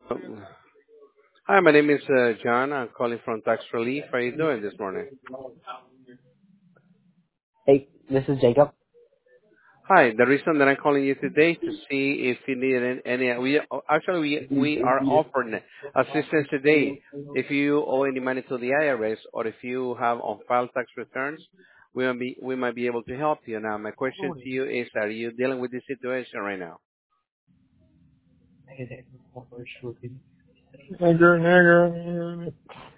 Um, Hi, my name is John. I'm calling from Tax Relief. How are you doing this morning? Hey, this is Jacob. Hi, the reason that I'm calling you today to see if you need any. We are offering assistance today. If you owe any money to the IRS or if you have on file tax returns, we might be able to help you. Now, my question to you is: are you dealing with this situation right now? Nigger, nigger.